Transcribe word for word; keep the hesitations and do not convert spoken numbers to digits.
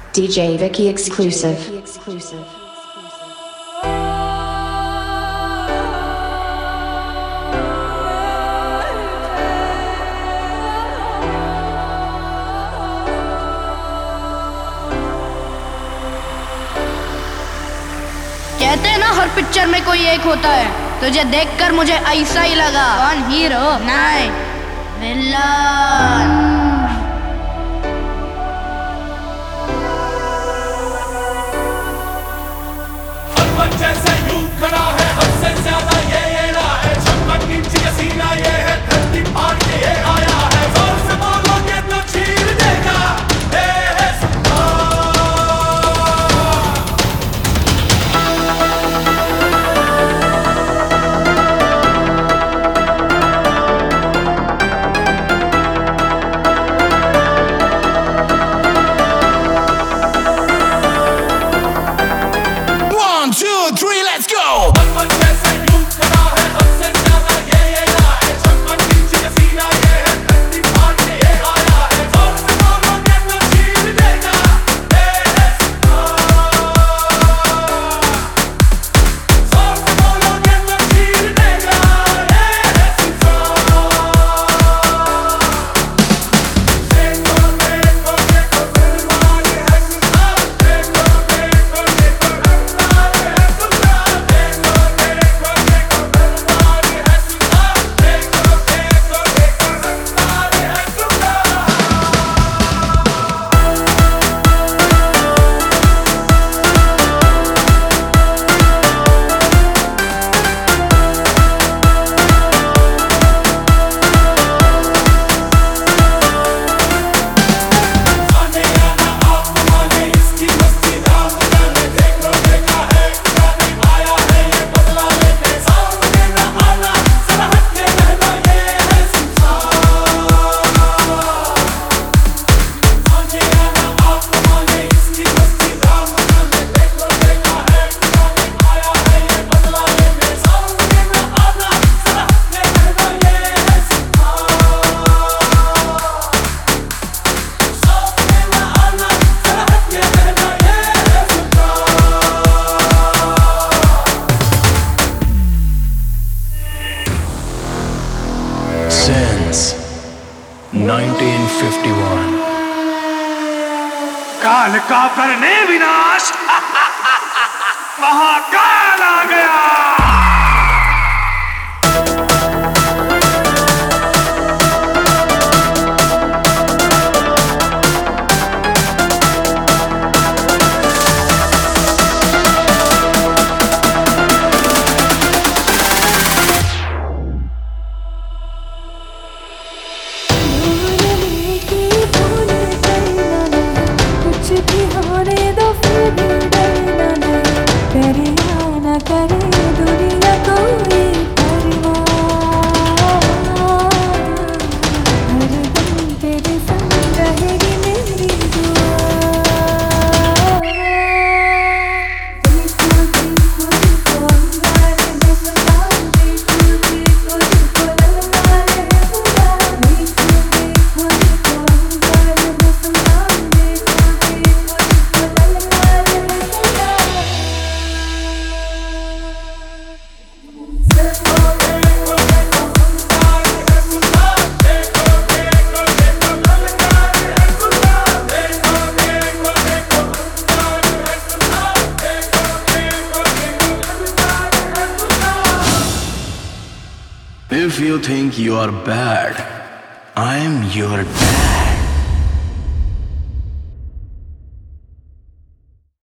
D J Vicky exclusive. कहते हैं ना हर पिक्चर में कोई एक होता है, तुझे देखकर मुझे ऐसा ही लगा। कौन हीरो? नहीं, विलन। जैसे यूं खड़ा है हमसे ज्यादा ये ये ना है, छप्पन इंच का सीना ये है, धरती फाड़ के ये आया है, जोर से बोलोगे तो चीर देगा ये है सत्ता। One, two, three, let's go! Since nineteen fifty-one. काल का करने विनाश महाकाल आ गया। If you think you are bad, I'm your dad.